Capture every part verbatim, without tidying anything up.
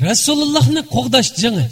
Resulullah'ni qo'g'dash jangi.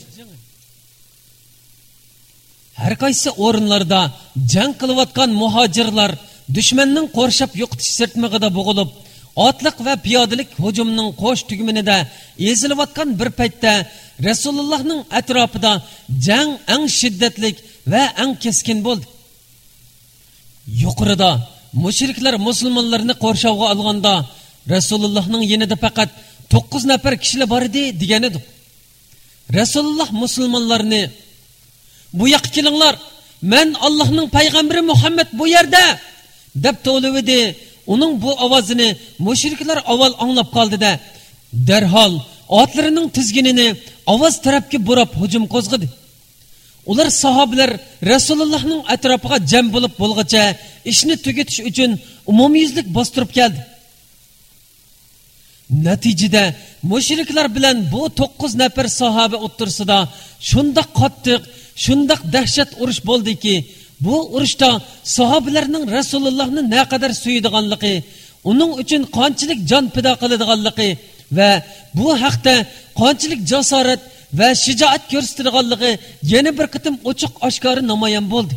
Har qaysi o'rinlarda jang qilayotgan muhojirlar dushmanning qo'rshab yo'qitish sirtmig'ida bo'g'ilib, otliq va piyodalik hujumning qo'sh tugminida ezilayotgan bir paytda Resulullahning atrofida jang eng shiddatli va eng keskin bo'ldi. Yuqorida mushriklar musulmonlarni qo'rshavga olganda Resulullahning yanida faqat to'qqiz nafar kishilar bor edi degan edi. Rasululloh musulmonlarni bu yoqqa kelinglar, men Allohning payg'ambari Muhammad bu yerda deb to'luvdi. Uning bu ovozini mushriklar avval anglab qoldi-da, darhol otlarining tizginini ovoz tarafga burab hujum qo'zg'adi. Ular sahobalar Rasulullohning atrofiga jam bo'lib bo'lgacha ishni tugatish uchun umumiyuzlik bostirib keldi. Natijada mushriklar bilan bu to'qqiz nafar sahoba o'ttirsida shunda qattiq, shunda dahshat urush bo'ldiki, bu urushda sahobalarning Rasulullohni naqadar suyadiganligi, uning uchun qanchalik jon fido qiladiganligi va bu haqda qanchalik jasorat va shijoat ko'rsatadiganligi yana bir qitim ochiq oshkora namoyon bo'ldi.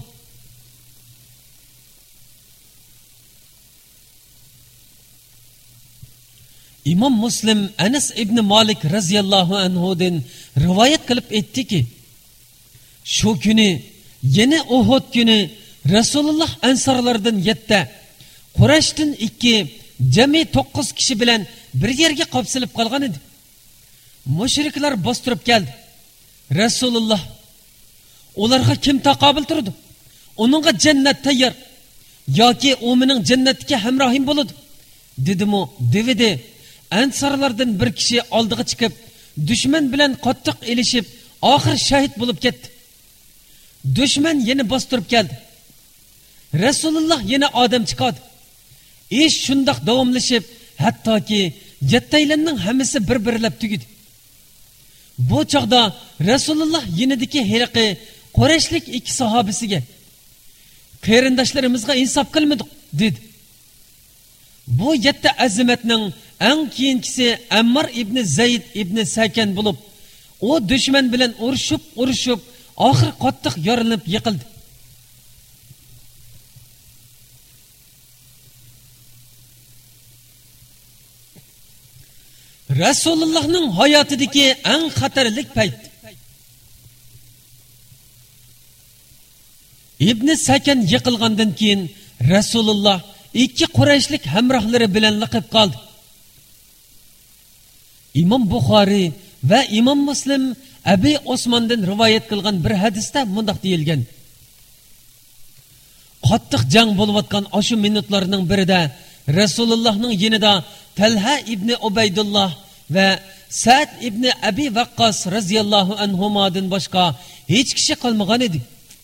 İmam Muslim Anas ibn Malik raziyallohu anhudan rivoyat qilib aytdiki, shu kuni yana Uhud kuni Rasululloh ansarlardan yetti, Qurayshdan ikki, jami to'qqiz kishi bilan bir yerga qopsilib qolgan edi. Mushriklar bostirib keldi. Rasululloh ularga kim taqobil turdi? Uningga jannat tayyor yoki u mening jannatga hamrohim bo'ladi dedi-mu? Devidi. Ansarlardan bir kishi oldiga chiqib, dushman bilan qattiq elishib, oxir shahid bo'lib ketdi. Dushman yana bostirib keldi. Rasululloh yana odam chiqadi. Ish shundoq davomlashib, hattoki yettaylarning hammasi bir-birlab tugidi. Bu chaqda Rasululloh yenidagi Hiriqi Qurayshlik ikki sahobasiga, qarindoshlarimizga insof qilmadik dedi. Bu yetti azimatning eng keyingisi Ammar ibn Zayd ibn Sakan bo'lib, o dushman bilan urushib, urushib, oxir qattiq yorilib yiqildi. Rasulullohning hayotidagi eng xatarli payt. Ibn Sakan yiqilgandan keyin Rasululloh ikki Qurayshlik hamrohlari bilan liqib qoldi. İmam Buxoriy va Imam Muslim Abi Osmondan rivoyat qilgan bir hadisda mundaq deyilgan. Qattiq jang bo'layotgan o'sha minutlarning birida Rasulullohning yonida Talha ibn Ubaydulloh va Sa'd ibn Abi Waqqas radhiyallohu anhumadan boshqa hech kishi qolmagan edi.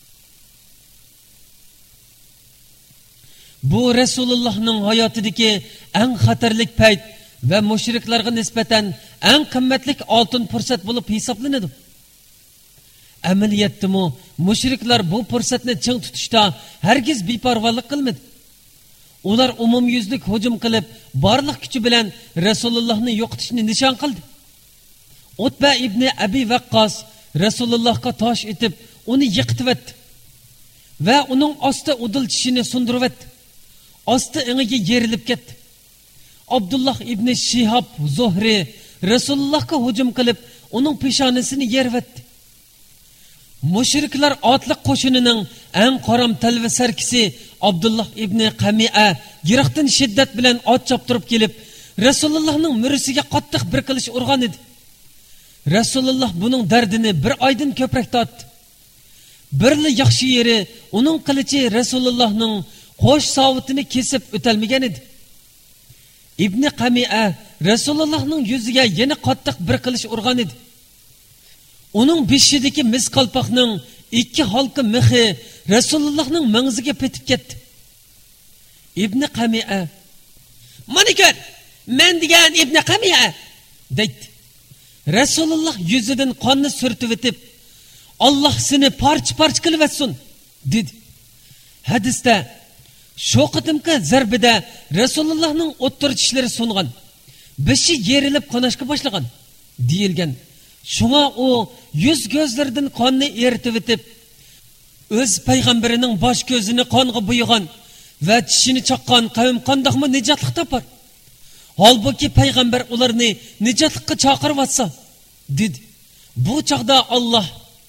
Bu Rasulullohning hayotidagi eng xatarli payt ve mushriklarga nisbatan eng qimmatlik oltin fursat bo'lib hisoblanadi. Amaliyotda mushriklar bu fursatni ching tutishda hargiz beparvolik qilmadi. Ular umumyuzlik hujum qilib, barliq kuchi bilan Rasulullohni yo'qotishni nishon qildi. Utba ibn Abi Waqqas Rasulullohga tosh etib, uni yiqitibdi va uning osti udilchishini sundiribdi. Osti ingiga yerilib ketdi. Abdullah ibn Shihab Zuhri Rasulullohga hujum qilib, uning peshonisini yervatdi. Mushriklar otliq qo'shinining eng qaram talva sarkisi Abdullah ibn Qami'a yiroqdan shiddat bilan ot choptirib kelib, Rasulullohning murisiga qattiq bir qilish urgan edi. Rasululloh buning dardini bir oydan ko'proq tortdi. Birli yaxshi yeri uning qilichi Rasulullohning qo'sh savutini kesib o'talmagan edi. İbn Qami'a Rasulullohning yuziga yana qattiq bir qilish urgan edi. Uning beshidagi mis qalpoqning ikki halqa mixi Rasulullohning mangziga petib ketdi. İbn Qami'a "Mana ko'r, men degan İbn Qami'a" dedi. Rasululloh yuzidan qonni surtib o'tib, "Alloh seni parch-parch qilib etsin" dedi. Hadisda shu qadimki zarbida Rasulullohning o'ttir tishlari so'ngan, beshi yerilib qonashga boshlagan deyilgan. Şuna o yüz gözlerden kanını eritip etip, öz peygamberinin baş gözünü kanğa buyugan ve dişini çakkan kavim kandaq mı nicatlık tapar. Halbuki peygamber ularını nicatlıkka çakırıp atsa, dedi. Bu çağda Allah,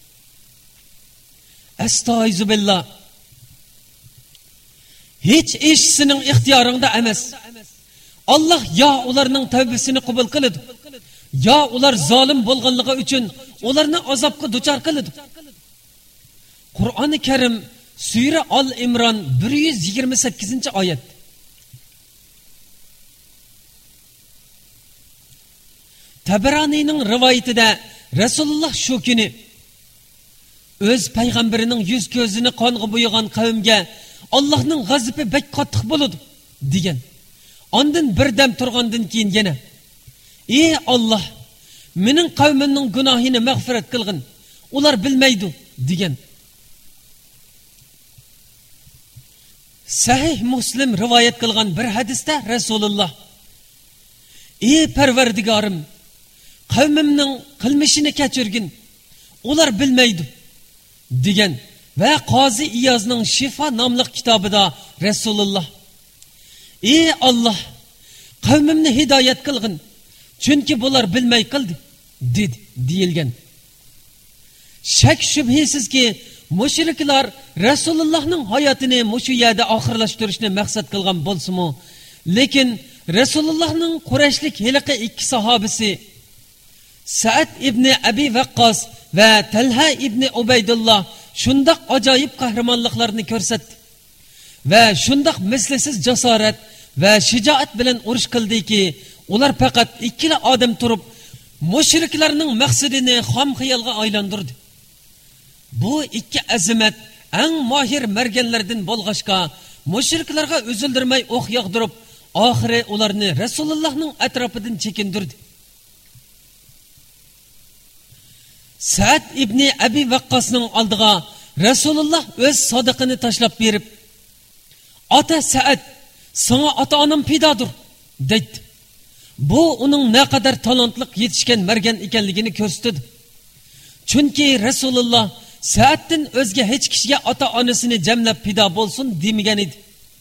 estağizubillah, hiç işsinin ihtiyarında emes. Allah ya ularının tevbesini kabul kılıdı, ya ular zalim bolganlığı üçün ularını azapkı duçar kılıdı. Kur'an-ı Kerim Sure Al-İmran bir yüz yigirma sakkizinchi ayet. Taberani'nin rivayetinde Resulullah şu günü öz peygamberinin yüz gözünü kanğı buyugan kavimge Allah'ın gazabı bek qattiq boludu degan. Ondan bir dem turgandan keyin yana ey Allah, mening qavmimning gunohini mag'firat qilgin, ular bilmaydi degan. Sahih Muslim rivayet qilgan bir hadisda Resulullah ey Parvardigorim, qavmimning qilmishini kechirgin, ular bilmaydi degan ve Qazi İyazning Şifa nomli kitobida Resulullah ey Allah, qavmimni hidoyat qilgin, chunki bular bilmay qildi dedi deyilgan. Shak shubhisizki mushriklar Resulullahning hayotini mushu yerda oxirlashtirishni maqsad qilgan bo'lsa-mu, lekin Resulullahning Qurayshlik hiliqi ikki sahobisi Sa'd ibn Abi Waqqas ve Talha ibn Ubaydullah şundaq ajoyib qahramonliklarni ko'rsatdi ve şundaq mislisiz jasorat ve shijoat bilan urush qildiki, ular faqat ikkila odam turib mushriklarning maqsadini xom xiyolga aylantirdi. Bu ikki azimat eng mohir mergenlerden bo'lg'ashqa mushriklarga üzüldürmey o'q yog'dirib, oxiri ularni Resulullahning atrofidan chekindirdi. Sa'd ibn Abi Waqqasning oldiga Resulullah öz sodiqini tashlab berib, "Ota Sa'd, sana ota-onam fidodir" dedi. Bu uning ne kadar talantliq yetishgan mergen ekanligini ko'rsatdi. Chunki Resulullah Sa'ddan o'zga hech kishiga ota-onasini jamlab fido bo'lsin demagan edi.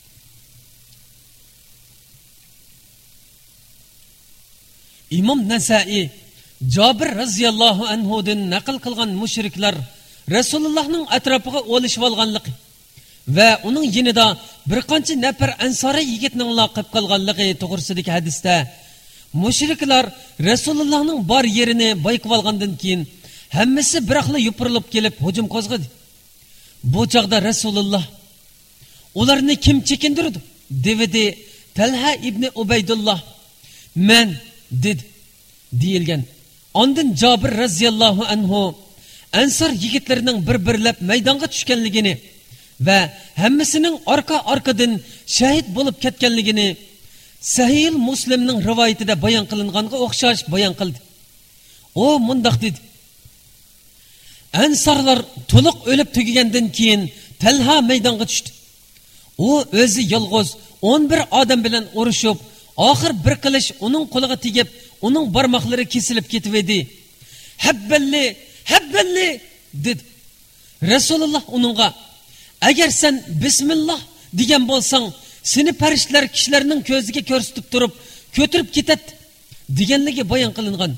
İmam Nasai Jabir raziyallohu anhudan naql qilgan mushriklar Resulullahning atrofiga o'lishib olganligi ve uning yinida bir qancha nafar ansoriy yigitning laqib qilganligi to'g'risidagi hadisda mushriklar Resulullahning bar yerini bayqib olgandan keyin hammasi biraqla yupirilib kelib hujum qo'zg'adi. Bu chaqda Resulullah ularni kim chekindirdi dedi. Talha ibn Ubaydullah men dedi deyilgan. Ondan Jabir raziyallohu anhu ansor yigitlarining bir-birlab maydonga tushganligini ve hammasining orqa-orqadan shahid bo'lib ketganligini Sahih Muslimning rivoyatida bayon qilinganga o'xshash bayon qildi. O mundaq dedi: Ansarlar to'liq o'lib tugagandan keyin Talha maydonga tushdi. O o'zi yolg'iz o'n bir odam bilan urushib, oxir bir qilish uning qo'liga tegib, uning barmoqlari kesilib ketib edi. Habballi, habballi dedi. Resulullah uningga: "Agar sen bismillah degan bo'lsang, seni farishtalar kishilarning ko'ziga ko'rsatib turib, ko'tirib ketadi" deganligi bayon qilingan.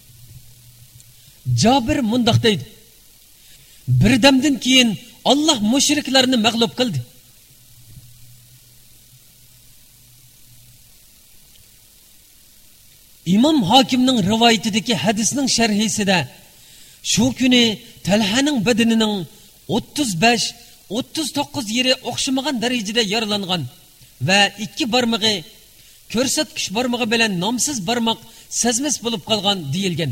Jabir mundaq deydi: Birdamdan keyin Allah mushriklarni mag'lub qildi. İmam Hakimning rivoyatidagi hadisning sharhisida shu kuni Talhaning badanining o'ttiz besh o'ttiz to'qqiz yeri o'xshamagan darajada yaralangan ve ikki barmog'i ko'rsatkich barmog'i bilan nomsiz barmoq sezmas bo'lib qolgan deyilgan.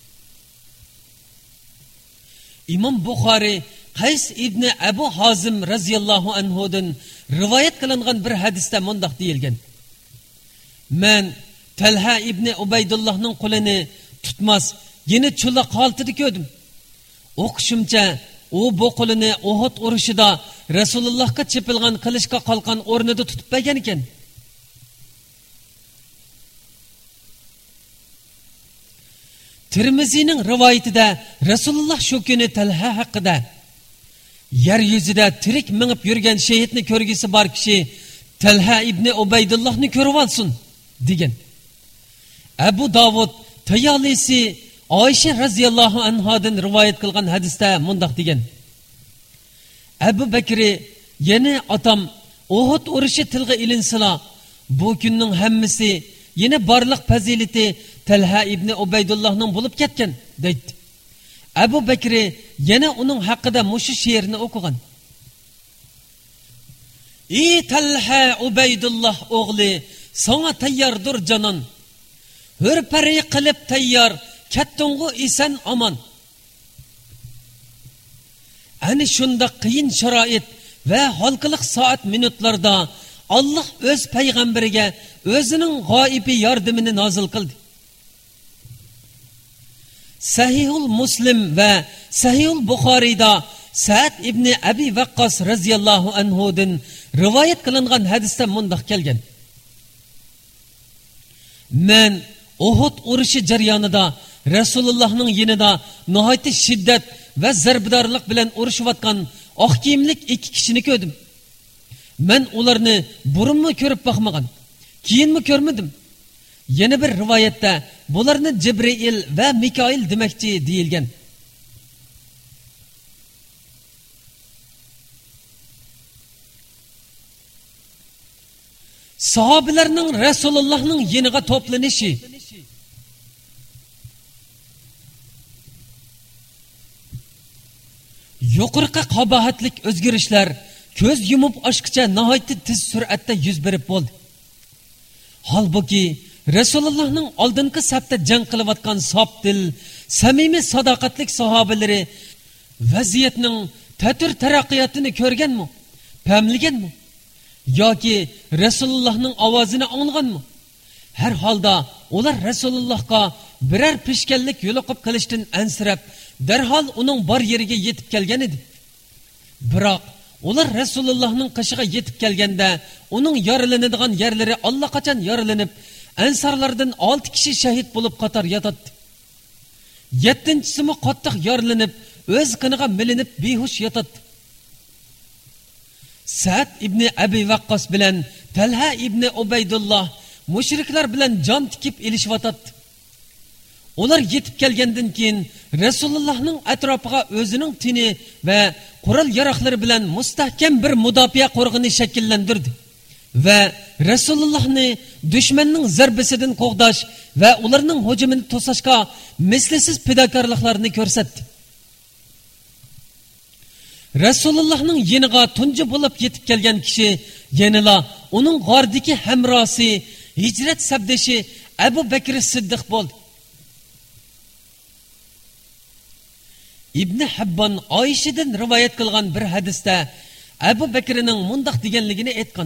İmam Buxoriy Qays ibn Abu Hazim raziyallohu anhudan rivoyat qilingan bir hadisda mundaq deyilgan: "Men Talha ibn Ubaydullahning qo'lini tutmas, yine cho'la qaltida ko'rdim. O'qishimcha, u bu qo'lini Uhud urushida Resulullahga chepilgan qilishga qalqan o'rnida tutib bergan ekan." Tirmizining rivoyatida Rasululloh shu kuni Talha haqida yer yuzida tirik minib yurgan shahidni ko'rgisi bor kishi Talha ibn Ubaydullohni ko'rib olsin degan. Abu Davud Tayalisi Oysha radhiyallohu anhodan rivoyat qilgan hadisda mundaq degan. Abu Bakri yana otam Uhud urushi tilga ilinsila bu kunning hammasi yana barliq fazilati Talha ibn Ubaydullohning bo'lib ketgan deydi. Abu Bakri yana uning haqida mushu she'rni o'qigan. Ey Talha Ubaydulloh o'g'li, sana tayyordir jonon. Hurpari qilib tayyor, ketding'u esan omon. Ani shunda qiyin sharoit va halqiliq soat minutlarda Allah o'z payg'ambariga o'zining g'oibi yordamini nozil qildi. Sahihul Muslim va Sahihul Buxoriyda Sa'd ibn Abi Waqqas radhiyallohu anhudan rivoyat qilingan hadisda mundaq kelgan. Men Uhud urushi jarayonida Rasulullohning yonida nihoyat shiddat va zarbadorlik bilan urushayotgan oq kiyimlik ikki kishini ko'rdim. Men ularni burunmi ko'rib baxmagan, keyinmi ko'rmadim. Yana bir rivoyatda bularni Jibril va Mikoil demakchi deyilgan. Sahabelarning Rasulullohning yeniga to'planishi yuqorqi qabohatlik o'zgarishlar ko'z yumib ochqicha nihoyat tez sur'atda yuz berib bo'ldi. Halbuki Rasulullohning oldingi safda jang qilayotgan sopdil, samimiy sadoqatlik sahobalari vaziyatning tatir taraqqiyotini ko'rganmi, pamlaganmi yoki Rasulullohning ovozini anglaganmi? Har holda ular Rasulullohga biror pishkanlik yo'liqib qilishdan ansirab, darhol uning bor yeriga yetib kelgan edi. Biroq ular Rasulullohning qishiga yetib kelganda uning yorilanadigan yerlari allaqachon yorilanib, ansarlardan olti kishi shahid bo'lib qator yotadi. yettinchisi mi qattiq yorilanib, o'z qiniga milinib behush yotadi. Sa'd ibn Abi Waqqas bilan Talha ibn Ubaydulloh mushriklar bilan jon tikib elishayotadi. Ular yetib kelgandan keyin Rasulullohning atrofiga o'zining tini va qurol yaroqlari bilan mustahkam bir mudofaa qo'rg'ini shakllantirdi va Rasulullohni dushmanning zarbasidan qo'g'dash va ularning hujumini to'sashga mislsiz fidokorliklarni ko'rsatdi. Rasulullohning yeniga tunji bo'lib yetib kelgan kishi yanila uning g'ordagi hamrosi, hijrat sabdashi Abu Bakr Siddiq bo'ldi. Ibn Habbon Oyshadan rivoyat qilgan bir hadisda Abu Bakrning mundaq deganligini aytgan.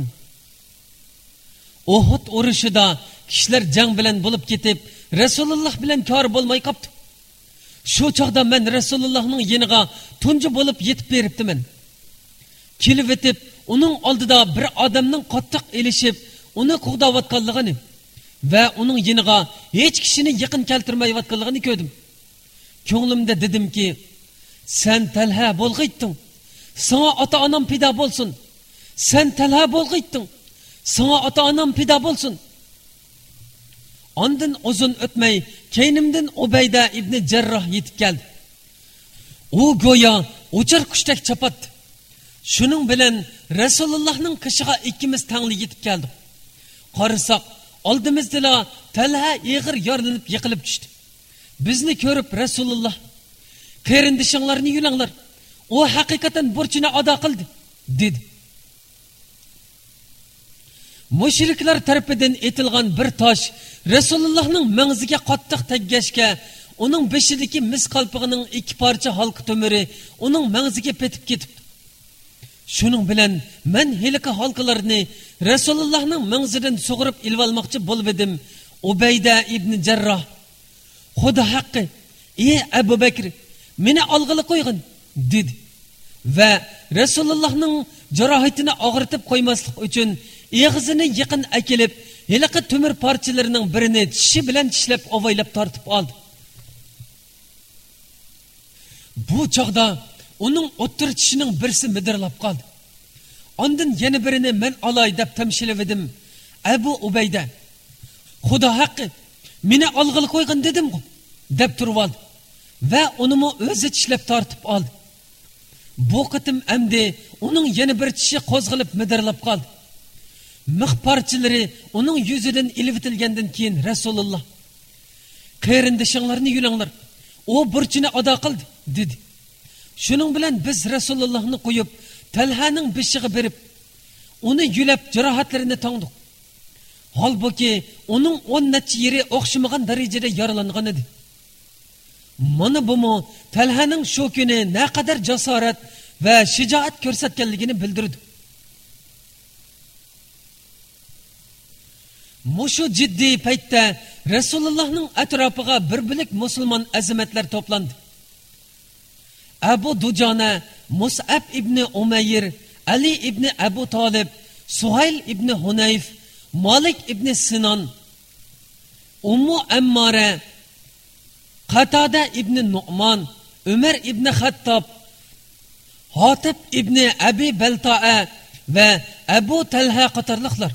Uhud urushida kishilar jang bilan bo'lib ketib, Rasululloh bilan kor bo'lmay qopti. Shu chaqda men Rasulullohning yeniga tunji bo'lib yetib beribdiman. Kelib etib, uning oldida bir odamning qattiq elishib, uni qo'g'dayotganligini va uning yeniga hech kishini yaqin keltirmayotganligini ko'rdim. Ko'nglimda dedimki, sen Talha bo'lg'ayding. Sana ota-onam pido bo'lsin. Sen Talha bo'lg'ayding. Sana ota-onam pido bo'lsin. Ondan uzun o'tmay, keynimdan Ubayda ibn Jarroh yetib keldi. U go'yo o'char qushdak chapatdi. Shuning bilan Rasulullohning qishiga ikkimiz tangli yetib keldik. Qarasak, oldimizda Talha ig'ir yorilinib yiqilib tushdi. Bizni ko'rib Rasululloh, "Qarindishinglarni yulanglar. U haqiqatan burchini ado qildi", dedi. Mushriklar tarafidan etilgan bir tosh Rasulullohning mag'ziga qattiq teggashga, uning beshidagi mis qalpog'ining ikki parcha halqa tomiri uning mag'ziga petib ketib. Shuning bilan men helika halqalarni Rasulullohning mag'zidan sug'urib ilib olmoqchi bo'ldim. Ubayda ibn Jarroh, "Xudo haqqi, ey Abu Bakr, meni olg'ili qo'ygin", dedi. Va Rasulullohning jarohatini og'ritib qo'ymaslik uchun eg'izini yaqin akilib, heliqi temir parchalarining birini tishi bilan tishlab, ovoylab tortib oldi. Bu chaqda uning o'ttirchishining birisi midirlab qoldi. Ondan yana birini men olay deb tamshilavadim. Abu Ubayda, Xudo haqqi, meni olg'il qo'ygan dedim-ku, deb turib oldi va unimi o'zi tishlab tortib oldi. Bu qitim amdi uning yana bir tishi qo'zg'alib midirlab qoldi. Mix parchalari uning yuzidan ilvitilgandan keyin Rasululloh, "Qarindishinglarni yulanglar, o burchini ado qildi", dedi. Shuning bilan biz Rasulullohni qo'yib, Talhaning beshig'iga berib, uni yulab jarohatlarini tongdik. Halbuki uning o'n necha yeri o'xshamagan darajada yaralangan edi. Mana bumu Talhaning shu kuni naqadar jasorat va shijoat ko'rsatganligini bildirdi. Mushu jiddiy paytda Rasulullohning atrofiga bir bilik musulmon azamatlar to'plandi. Abu Dujana, Mus'ab ibn Umayr, Ali ibn Abu Talib, Suhayl ibn Hunayf, Malik ibn Sinan, Ummu Ammara, Qatada ibn Nu'man, Umar ibn Xattab, Hatib ibn Abi Balta'a va Abu Talha qatorliqlar.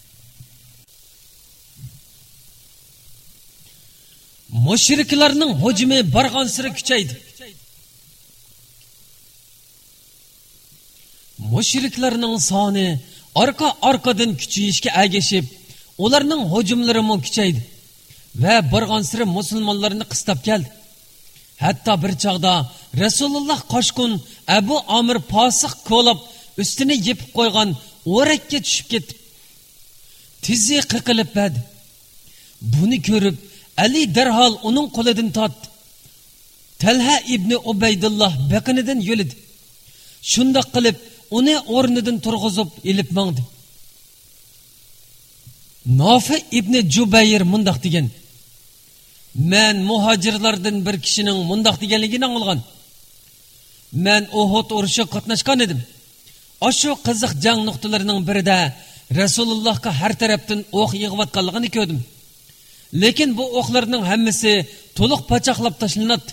Mushriklarning hujumi bargan siri kuchaydi. Mushriklarning soni arqa arqadan kuchayishga agishib, ularning hujumlari mo kuchaydi va bargan siri musulmonlarni qistab keldi. Hatto bir chaqda Rasululloh qo'shqun Abu Amir posiq qo'lab ustini yepib qo'ygan o'rakka tushib ketdi. Tizi qiqilib badi. Buni ko'rib Ali darhol uning qo'lidan tortdi. Talha ibn Ubaydulloh baqinidan yo'lidi. Shunda qilib uni o'rnidan turg'izib ilib mangdi. Nafi ibn Jubayr mundaq degan: "Men muhojirlardan bir kishining mundaq deganligini anglagan. Men Uhud urushi qatnashgan edim. Oshu qiziq jang nuqtalarining birida Rasulullohga har tarafdan o'q yig'ayotganligini ko'rdim. Lekin bu o'qlarning hammasi to'liq pachaqlab tashlanadi."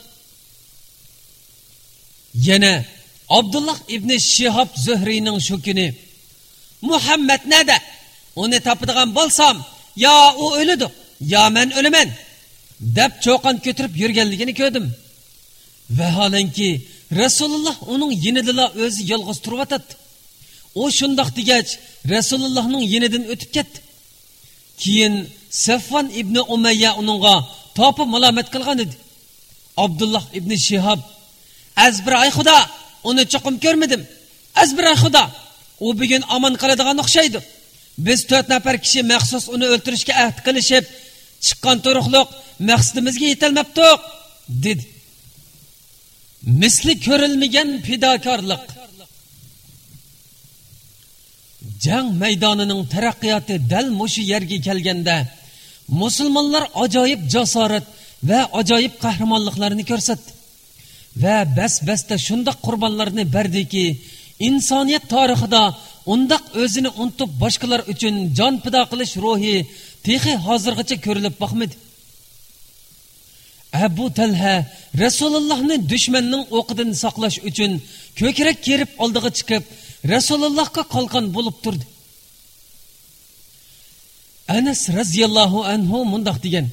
Yana Abdullah ibn Shihab Zuhriyning shu kuni: "Muhammad nada? Uni topadigan bo'lsam, yo u o'ladi, yo men o'laman", deb cho'qon ko'tarib yurganligini ko'rdim. Vaholanki Rasululloh uning yinidila o'zi yolg'iz turibdi. U shundoq degach Rasulullohning yinidan o'tib ketdi. Keyin Safvan ibn Umayya uningga topib malomat qilgan edi. Abdullah ibn Shihab: "Azbir ay Xudo, uni cho'qim ko'rmadim. Azbir ay Xudo, u bugun omon qoladigan o'xshaydi. Biz to'rt nafar kishi maxsus uni o'ltirishga ahd qilishib, chiqqan turuqliq maqsadimizga yetolmabdik", dedi. Misli ko'rilmagan fidokorlik. Jang maydonining taraqqiyoti dal mushu yerga kelganda musulmonlar ajoyib jasorat va ajoyib qahramonliklarni ko'rsatdi va bas-basda shundoq qurbonlarni berdiki, insoniyat tarixida undaq o'zini unutib boshqalar uchun jon fido qilish ruhi texi hozirgacha ko'rilib boqmadi. Abu Talha Rasulullohni dushmanning o'qidan saqlash uchun ko'krak kerib oldiga chiqib, Rasulullohga qalqon bo'lib turdi. Anas raziyallohu anhu mundaq degan: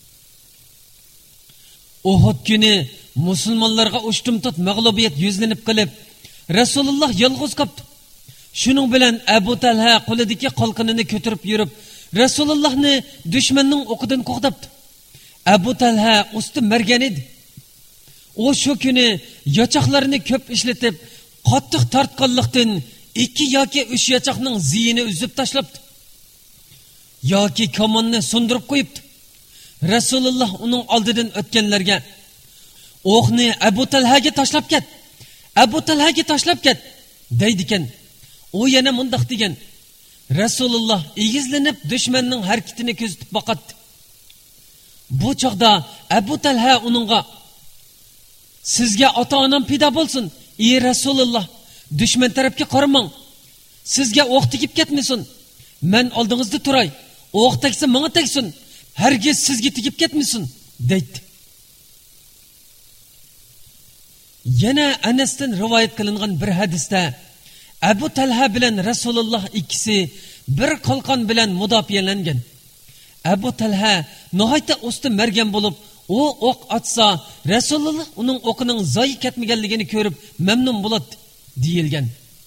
"Uhud kuni musulmonlarga ushtumtut mag'lubiyat yuzlanib qilib, Rasululloh yolg'iz qoldi. Shuning bilan Abu Talha qo'lidagi qalqonini ko'tarib yurib, Rasulullohni dushmanning o'qidan qo'g'dabdi. Abu Talha usti margan edi. U shu kuni yochoqlarini ko'p ishlatib, qattiq tortganlikdan ikki yoki uch yochoqning ziyini uzib tashlabdi. Yoki kamonni sundirib qo'yibdi. Rasululloh uning oldidan o'tganlarga: "O'qni Abu Talhaga tashlab ket. Abu Talhaga tashlab ket", deydi ekan. U yana mundaq degan: Rasululloh egizlanib dushmanning harakatini kuzatib boqatdi. Bu chaqda Abu Talha uningga: "Sizga ota-onam fido bo'lsin, ey Rasululloh, dushman tarafga qaramang. Sizga o'q tegib ketmasin. Men oldingizda turay. O'q tegsa menga tegsin. Hargiz sizga tegib ketmasin", deydi. Yana Anasdan rivoyat qilingan bir hadisda Abu Talha bilan Rasululloh ikkisi bir qalqon bilan mudofiyalangan. Abu Talha nihoyatda usti mergan bo'lib, u o'q atsa, Rasululloh uning o'qining zoyi ketmaganligini ko'rib mamnun bo'ladi deyilgan.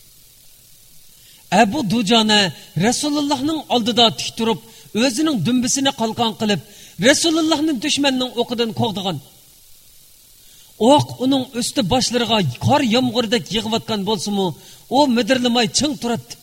Abu Dujana Rasulullohning oldida tik turib, o'zining dumbisini qalqon qilib, Rasulullohning dushmanning o'qidan qo'g'digan. O'q uning usti boshlariga qor yomg'irdak yig'iyotgan bo'lsa-mu, u midirlamay ching turadi.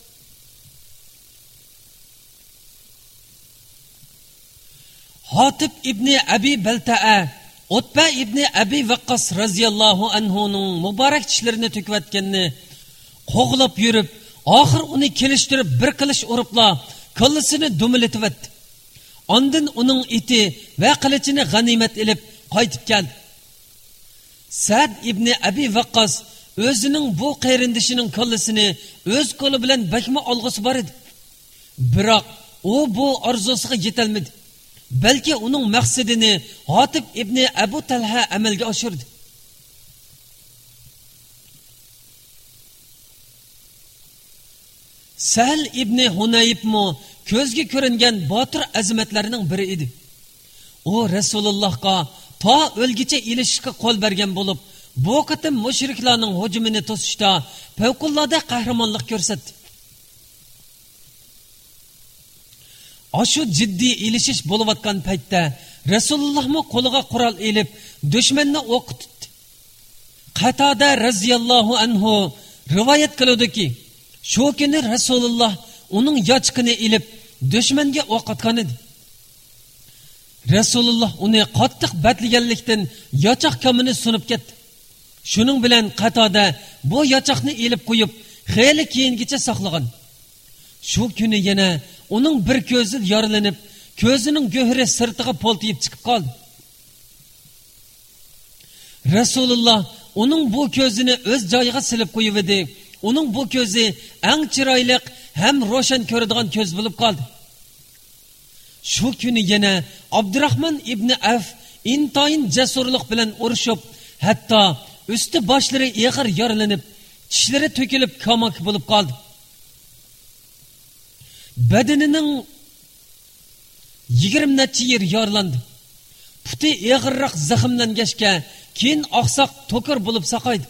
Hatib ibn Abi Balta'a Utba ibn Abi Waqqas radhiyallohu anhuning muborak tishlarini to'kayotganini qo'g'lab yurib, oxir uni kelishtirib bir qilish uribla kallasini dumilatibdi. Ondan uning iti va qilichini g'animat ilib qaytib keldi. Sa'd ibn Abi Waqqas o'zining bu qayrindishining kallasini o'z qo'li bilan bakma olg'isi bor edi. Biroq u bu orzusiga yetolmadi. Balki uning maqsadini Hatib ibn Abu Talha amalga oshirdi. Sahl ibn Hunayb mo ko'zga ko'ringan botir azimatlarining biri edi. U Rasulullohga to o'lgicha ilishishga qo'l bergan bo'lib, bu qatim mushriklarning hujumini to'sishda favqulodda qahramonlik ko'rsatdi. Ashu jiddiy ilishish bo'layotgan paytda Rasululloh mo qo'liga qurol elib, dushmanni o'qitdi. Qatada radhiyallohu anhu rivoyat qiladi-ki, shu kuni Rasululloh uning yochqini elib, dushmanga o'q otgan edi. Rasululloh uni qattiq batlaganlikdan yochoq kamini sunib ketdi. Shuning bilan Qatada bu yochoqni elib qo'yib, xeyli keyingacha saqlagan. Shu kuni yana uning bir ko'zi yorilanib, ko'zining go'hri sirtiga poltiyib chiqib qoldi. Rasululloh uning bu ko'zini o'z joyiga silib qo'yib edi. Uning bu ko'zi eng chiroyli ham ro'shan ko'radigan ko'z bo'lib qoldi. Shu kuni yana Abdurrahmon ibn Af intoyin jasurlik bilan urushib, hatto usti boshlari eg'ir yorilanib, tishlari to'kilib kamak bo'lib qoldi. Badanining yigirma necha yer yorlandi. Puti eg'irroq zaxmlangachga keyin oqsoq to'kir bo'lib saqaydi.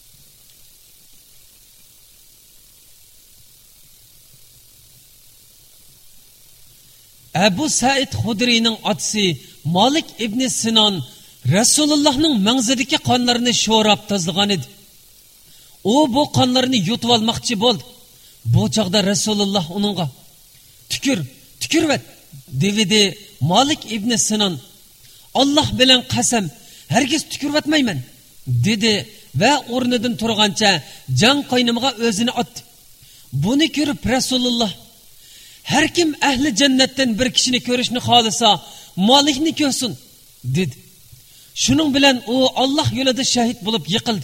Abu Sa'id Xudriyning otasi Malik ibn Sinon Rasulullohning mangzidagi qonlarini sho'rab tozlagan edi. U bu qonlarni yutib olmoqchi bo'ldi. Bu chaqda Rasululloh uningga "Tükür, tükürvet" dedi. Malik ibn Sinon "Alloh bilan qasam, herkes tükürvetmayman" dedi va o'rnidan turgancha jon qo'ynimga o'zini otdi. Buni ko'rib Rasululloh "Har kim ahli jannatdan bir kishini ko'rishni xolisa, Malikni ko'rsin" dedi. Shuning bilan u Alloh yo'lida shahid bo'lib yiqildi.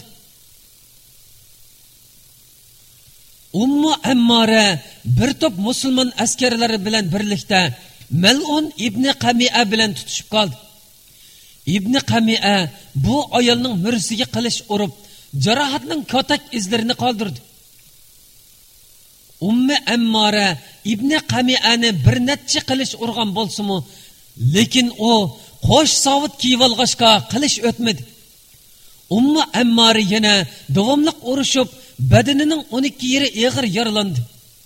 Ummu Ammara bir top musulmon askarlari bilan birlikda Mal'un ibn Qami'a bilan tutishib qoldi. Ibn Qami'a bu ayolning mursiga qilish urib, jarohatning kotak izlarini qoldirdi. Ummu Ammara ibn Qami'ani bir necha qilish urgan bo'lsa-mu, lekin u qo'sh savut kiyib olg'ashqa qilish o'tmadi. Ummu Ammara yana davomli urushib, badanining o'n ikki yeri eg'ir yaralandi.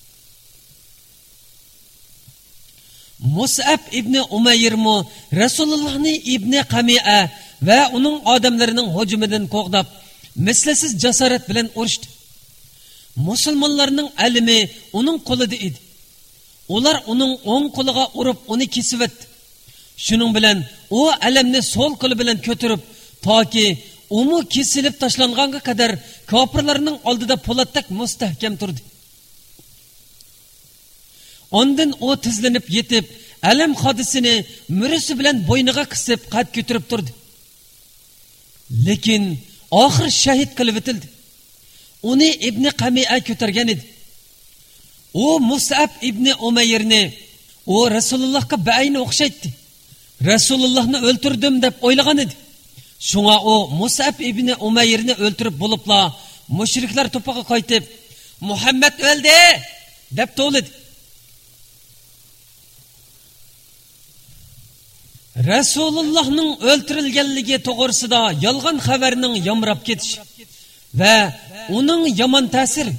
Mus'ab ibn Umayr mo Rasulullohning ibn Qami'a va uning odamlarining hujumidan qo'g'dab, mislsiz jasorat bilan urushdi. Musulmonlarning alimi uning qo'lida edi. Ular uning o'ng qo'liga urib, uni kesibdi. Shuning bilan u alamni so'l qo'li bilan ko'tarib, toki umu kesilib tashlanganga qadar kofirlarning oldida po'latdak mustahkam turdi. Ondan u tizlanib yetib, alam xodisini murisi bilan bo'yniga qisib qad ko'tarib turdi. Lekin oxir shahid qilib etildi. Uni ibn Qami'a ko'targan edi. U Mus'ab ibn Umayrni u Rasulullohga bayni o'xshatdi. Rasulullohni o'ltirdim deb o'ylagan edi. Şuna o Musab ibn Umayrni o'ltirib bo'libla mushriklar to'piga qaytib, Muhammad o'ldi deb to'lidi. Rasulullohning o'ltirilganligi to'g'risida yolg'on xabarning yomrab ketishi va uning yomon ta'siri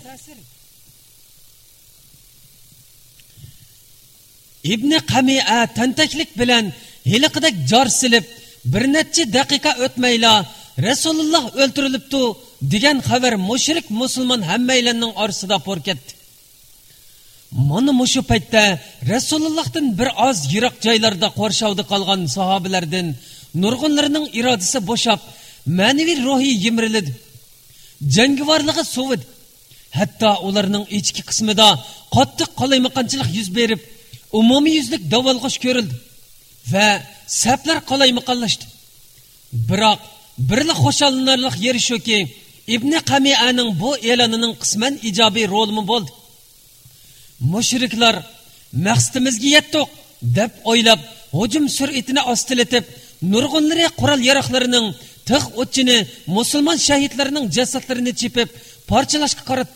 İbn Qami'a tantaklik bilan hiliqidek jar silib bir necha daqiqa o'tmayla Rasululloh o'ltirilibdi degan xabar mushrik musulmon hammaylarning orasida por ketdi. Mana mushu paytda Rasulullohdan bir oz yiroq joylarda qo'rshovda qolgan sahobalardan nurg'unlarining irodasi bo'shab, ma'naviy ruhi yimrildi. Jangivorligi sovidi. Hatto ularning ichki qismida qattiq qalaymaqanchilik yuz berib, umumiy yuzlik davolg'ish ko'rildi va saflar qalaymaqanlashdi. Biroq birli xo'shalanarlik yeri shuki, Ibn Qami'aning bu e'lonining qisman ijobiy roli bo'ldi. Mushriklar maqsadimizga yetdik deb o'ylab, hujum sur'atini ostilatib, nurg'unlari qurol yaroqlarining tig' o'chini musulmon shahidlarining jasadlarini chepib, parchalashga qaratdi.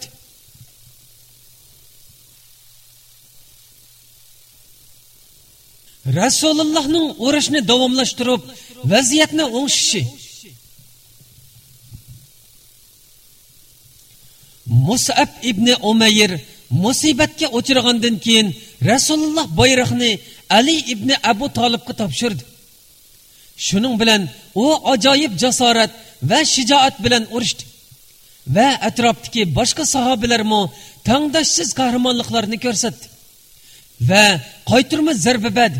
Rasulullohning urushni davomlashtirib, vaziyatni o'ngshishi. Musab ibn Umayr musibatga uchragandan keyin Rasululloh bayroqni Ali ibn Abu Talibga topshirdi. Shuning bilan u ajoyib jasorat va shijoat bilan urushdi va atrofdagi boshqa sahobalarmo tangdoshsiz qahramonliklarni ko'rsatdi va qaytirma zarba berdi.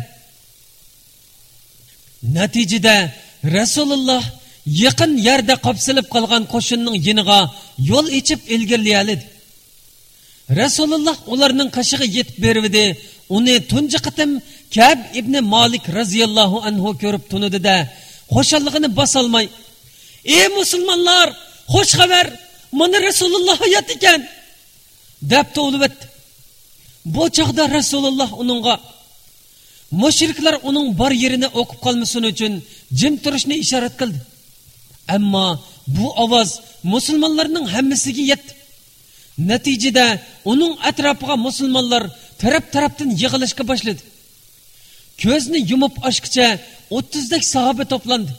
Natijada Rasululloh yaqin yerda qopsilib qolgan qo'shinning yiniga yo'l ichib ilgirlayoldi. Rasululloh ularning qashig'i yetib berdi. Uni tunji qitim Ka'b ibn Malik raziyallohu anhu ko'rib tunidida xo'shalligini bosolmay, "Ey musulmonlar, xush xabar, mana Rasululloh hayot ekan" deb to'libdi. Bu chaqda Rasululloh uningga mushriklar uning bor yerini o'qib qolmasin uchun jim turishni ishorat qildi. Ammo bu ovoz musulmonlarning hammasiga yetdi. Natijada uning atrofiga musulmonlar taraf-tarafdan yig'ilishga boshladi. Ko'zni yumib ochqicha o'ttiz dak sahoba to'plandi.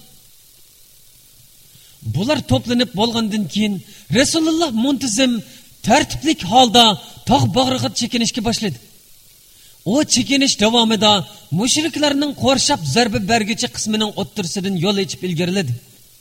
Bular to'planib bo'lgandan keyin Rasululloh muntazam tartiblik holda tog' bag'riga chekinishga boshladi. O chekinish davomida mushriklarning qo'rshab zarba berguchi qismining o'ttirsidan yo'l ichib ilgariladi.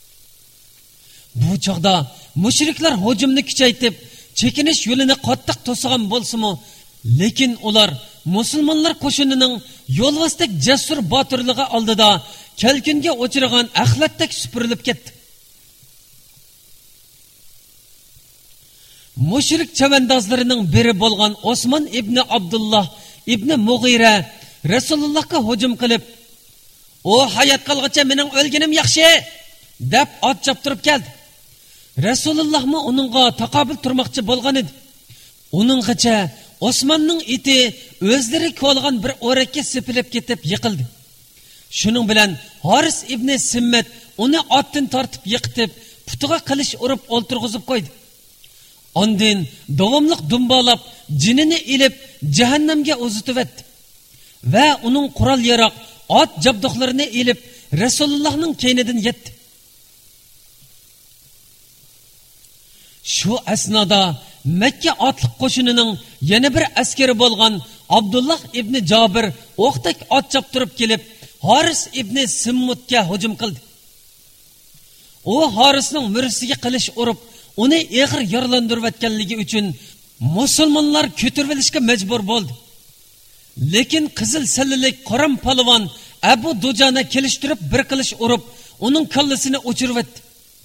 Bu chog'da mushriklar hujumni kuchaytirib, chekinish yo'lini qattiq to'sigan bo'lsa-mu, lekin ular musulmonlar qo'shinining yo'lvostak jasur botirligi oldida kelkunga o'chirgan axlatdek supurilib ketdi. Mushrik chavandozlarining biri bo'lgan Osmon ibn Abdullah ibn Mughira Rasulullohga hujum qilib, "O hayot qolgacha mening o'lganim yaxshi" deb ot choptirib keldi. Rasulullohmi uningga taqobil turmoqchi bo'lgan edi. Uninggacha Osmonning iti o'zlari ko'lgan bir o'rakka sepilib ketib yiqildi. Shuning bilan Haris ibn Simmat uni otdan tortib yiqitib, putiga qilich urib o'ltirg'izib qo'ydi. Ondan davomliq dumbalab, jinini ilib jahannamga uzitibdi va uning qurol yaroq ot jabduqlarini ilib Rasulullohning keynidan yetdi. Shu asnoda Makka otliq qo'shinining yana bir askari bo'lgan Abdullah ibn Jabir o'qtak ot choptirib kelib, Haris ibn Simmutga hujum qildi. U Harisning mursiga qilich urib, uni eg'ir yaralantirayotganligi uchun musulmonlar ko'tarilishga majbur bo'ldi. Lekin qizil sallilik Qoram palvon Abu Dujana kelishtirib bir qilich urib, uning kallasini o'chiribdi.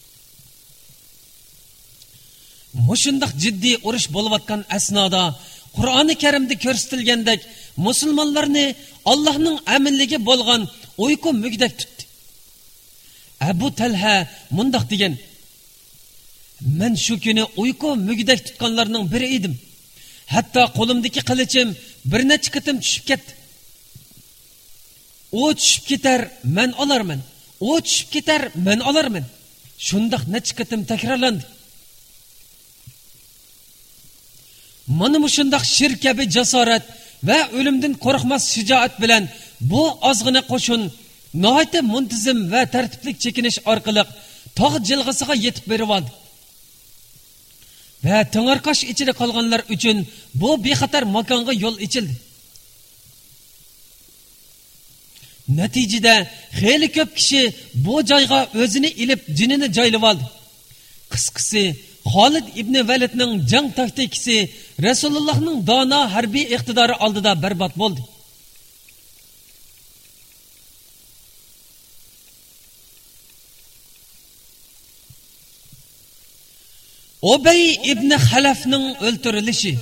Mushundaq jiddiy urush bo'layotgan asnoda Qur'oni Karimda ko'rsatilgandek musulmonlarni Allohning aminligi bo'lgan uyqu mugdak tutdi. Abu Talha mundaq degan: "Men shu kuni uyqu mugdak tutganlarning biri edim. Hatto qo'limdagi qilichim bir necha qitim tushib ketdi. U tushib ketar, men olarman. o tushib ketar, men olarman. Shundaq necha qatim takrorlandi. Mana shundaq shirk kabi jasorat va o'limdan qo'rqmas shijoat bilan bu ozg'ina qo'shin nihoyatda muntazam va tartibli chekinish orqali tog' jilg'isiga yetib berib oldi. Va to'ngarqash ichida qolganlar uchun bu bexatar makonga yo'l ochildi. Natijada xeyli ko'p kishi bu joyga o'zini ilib jinini joylab oldi. Qisqasi Xolid ibn Validning jang taktikasi Rasulullohning dono harbiy iqtidori oldida barbod bo'ldi. Ubay ibn Xalafning o'ltirilishi.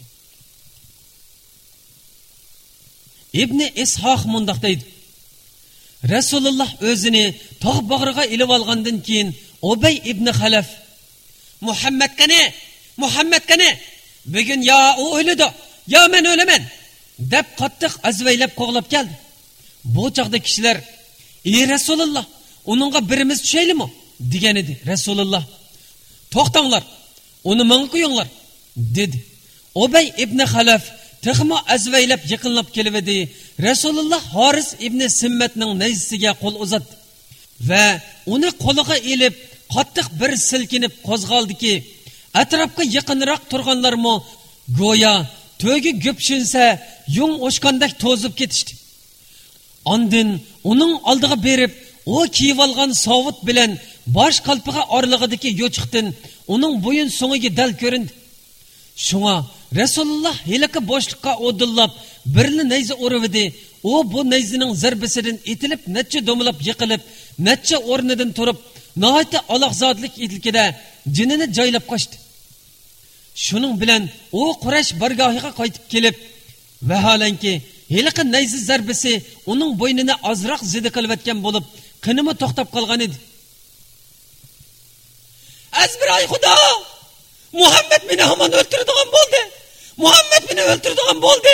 İbn Ishoq mundaq deydi. Rasululloh o'zini tog' bag'riga ilib olgandan keyin Ubay ibn Xalaf Muhammad qani, Muhammad qani, bugun yo u o'ladi, yo men o'laman deb qattiq azvaylab qo'g'lab keldi. Bu chaqda kishilar, "Ey Rasululloh, uningga birimiz tushaylimi?" degan edi. Rasululloh, "To'xtanglar, uni menga qo'yinglar" dedi. Ubay ibn Xalaf Tıxma azvaylab yaqinlab kelibdi. Rasululloh Haris ibn Simmatning nayzisiga qo'l uzatdi va uni qo'liga elib qattiq bir silkinib qo'zg'aldiki, atrofga yaqinroq turganlarmo go'yo to'gi g'upshinsa yung o'shqandek to'zib ketishdi. Ondan uning oldiga berib, o kiyib olgan sovut bilan bosh qalpiga orlig'idagi yo'chiqdan uning bo'yin so'ngiga dal ko'rindi. Shunga Rasululloh hilaka boshliqqa o'dillab birni nayza uruvdi. O bu nayzining zarbasidan etilib, necha domlab yiqilib, necha o'rnidan turib, nihoyatda aloqzodlik ilkida jinini joylab qochdi. Shuning bilan u Quraysh bargohiga qaytib kelib, vaholanki hilaka nayzi zarbasi uning bo'ynini ozroq zidi qilib bo'lib, qinimi to'xtab qolgan edi. Azbiray Xudo! Muhammad meni hamon o'ltiradigan bo'ldi. Muhammad meni o'ltiradigan bo'ldi.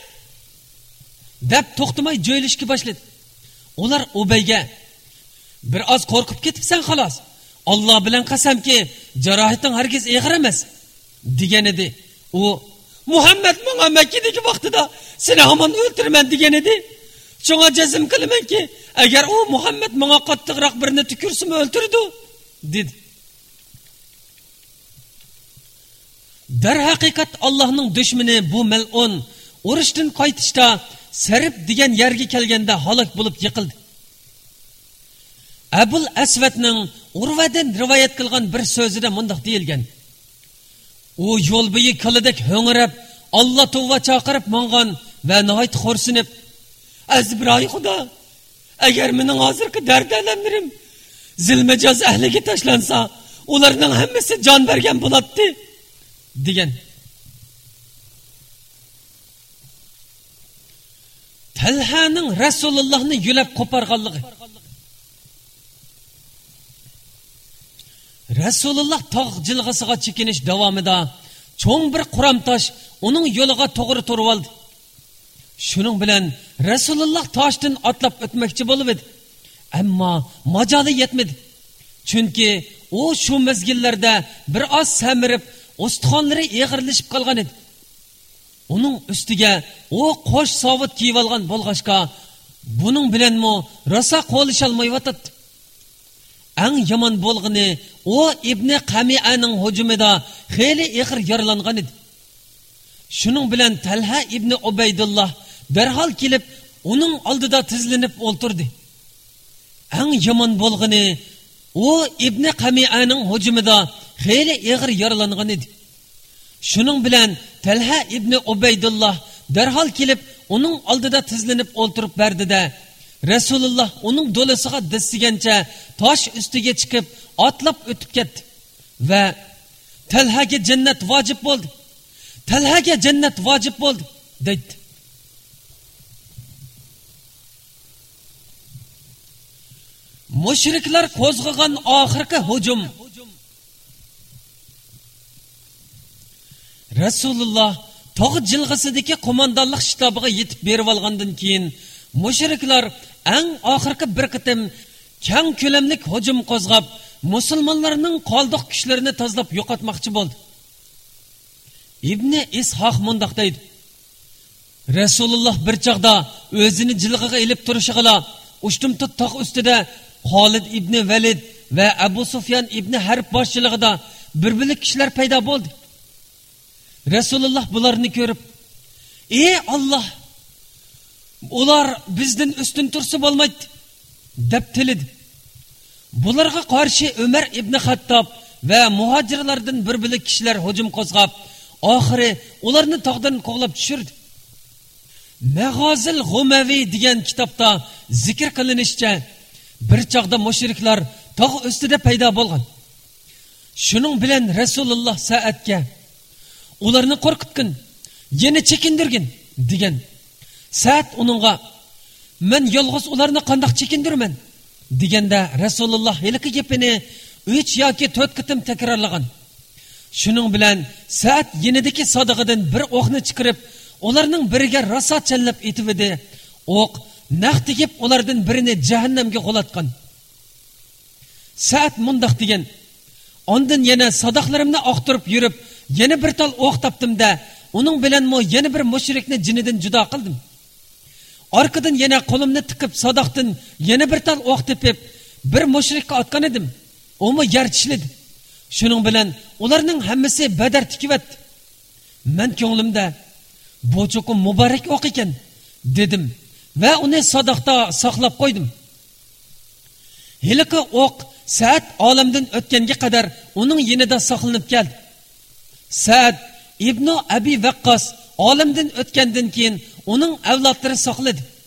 deb to'xtamay joylashga boshladi. Ular Ubayga bir oz qo'rqib ketibsan xolos. Alloh bilan qasamki, jarohating hargiz og'ir emas degan edi. U Muhammad menga Makkadagi vaqtida seni hamon o'ltiraman degan edi. Shunga jazm qilamanki, agar u Muhammad menga qattiqroq birini tukursimi o'ltirdi dedi. Dar haqiqat Allohning dushmani bu mal'un urushdan qaytishda Sarib degan yerga kelganda halok bo'lib yiqildi. Abul Aswadning Urvadan rivoyat qilgan bir so'zida mundaq deyilgan. U yo'l bo'yi qilidak ho'ngirab, Alloh tavba chaqirib mangan va nihoyat xo'rsinib, "Azbiroy Xudo, agar mening hozirgi dard-alamlarim zilmajaz ahliga tashlansa, ularning hammasi jon bergan bo'ladi" degan. Talhaning Rasulullohni yulab qo'parganligi. Rasululloh tog' jilg'asiga chekinish davomida cho'ng bir quram tosh uning yo'liga to'g'ri turib oldi. Shuning bilan Rasululloh toshdan otlab o'tmoqchi bo'lib edi. Ammo majoli yetmadi. Chunki u shu mezgillarda bir oz samirib, ustixonlari eg'irlashib qolgan edi. Uning ustiga u qo'sh sovut kiyib olgan bo'lg'ashqa, buning bilanmi rosa qo'lisha olmayotdi. Eng yomon bo'lg'ini u Ibn Qami'aning hujumida xeyli ig'ir yaralangan edi. Shuning bilan Talha ibn Ubaydulloh darhol kelib uning oldida tizlanib o'ltirdi. Eng yomon bo'lg'ini u Ibn Qami'aning hujumida xeyli ig'ir yaralangan edi. Shuning bilan Talha ibn Ubaydulloh darhol kelib uning oldida tizlanib o'ltirib berdi-da, Rasululloh uning do'lisiga dissigancha tosh ustiga chiqib otlab o'tib ketdi va Talhaga jannat vojib bo'ldi. Talhaga jannat vojib bo'ldi dedi. Mushriklar qo'zg'agan oxirgi hujum. Rasululloh tog' jilg'isidagi qo'mondonlik shtabiga yetib berib olgandan keyin mushriklar eng oxirgi bir qitim keng ko'lamlik hujum qo'zg'ab musulmonlarning qoldiq kuchlarini tozalab yo'qotmoqchi bo'ldi. ibn Ishoq mundoq deydi: Rasululloh bir chaqda o'zini jilg'iga ilib turishig'ila ushtumtut tog' ustida Xolid ibn Valid va Abu Sufyan ibn Harb boshchiligida bir-birlik kishilar paydo bo'ldi. Rasululloh bularni ko'rib: "Ey Alloh, ular bizdan ustun tursa bo'lmaydi" deb tilidi. Bularga qarshi Umar ibn Xattob va muhojirlardan bir-birlik kishilar hujum qo'zg'ab, oxiri ularni tog'dan qo'g'lab tushirdi. Mag'ozil G'umavi degan kitobda zikr qilinishicha, bir chaqda mushriklar tog' ustida paydo bo'lgan. Shuning bilan Rasululloh Sa'adga ularni qo'rqitgin, yana chekindirgin degan. Sa'd uningga: "Men yolg'iz ularni qandoq chekindirman?" deganda Rasululloh hilqi gapini uch yoki to'rt qitim takrorlagan. Shuning bilan Sa'd yenidagi sadig'idan bir o'qni chiqarib, ularning biriga rosa challab etibdi. O'q naq tegib ulardan birini jahannamga qo'latgan. Sa'd mundoq degan: "Ondan yana sadoqlarimni oqtirib yurib, yana bir tal o'q topdim-da, uning bilan mo yana bir mushrikni jinidan judo qildim. Orqadan yana qo'limni tiqib sadoqdan yana bir tal o'q tepib, bir mushrikka otgan edim. U mo yer tishladi. Shuning bilan ularning hammasi Badar tikivatdi. Men ko'nglimda bu cho'qim muborak o'q ekan dedim va uni sadoqda saqlab qo'ydim." Hilqi o'q Sa'd olamdan o'tganga qadar uning yonida saqlanib keldi. Sa'd ibn Abi Waqqas olamdan o'tgandan keyin uning avlodlari saqladi.